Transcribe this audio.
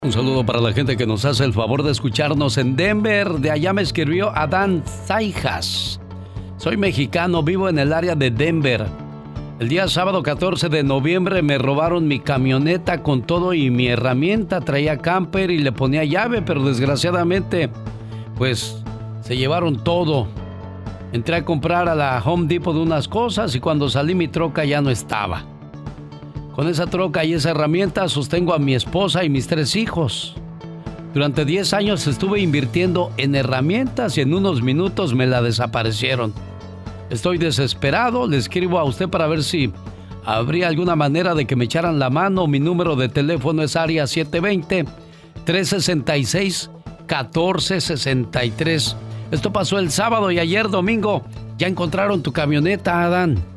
Un saludo para la gente que nos hace el favor de escucharnos en Denver. De allá me escribió Adán Zaijas. Soy mexicano, vivo en el área de Denver. El día sábado 14 de noviembre me robaron mi camioneta con todo y mi herramienta. Traía camper y le ponía llave, pero desgraciadamente, pues, se llevaron todo. Entré a comprar a la Home Depot de unas cosas y cuando salí mi troca ya no estaba. Con esa troca y esa herramienta sostengo a mi esposa y mis 3 hijos. Durante 10 años estuve invirtiendo en herramientas y en unos minutos me la desaparecieron. Estoy desesperado, le escribo a usted para ver si habría alguna manera de que me echaran la mano. Mi número de teléfono es área 720-366-1463. Esto pasó el sábado y ayer domingo. ¿Ya encontraron tu camioneta, Adán?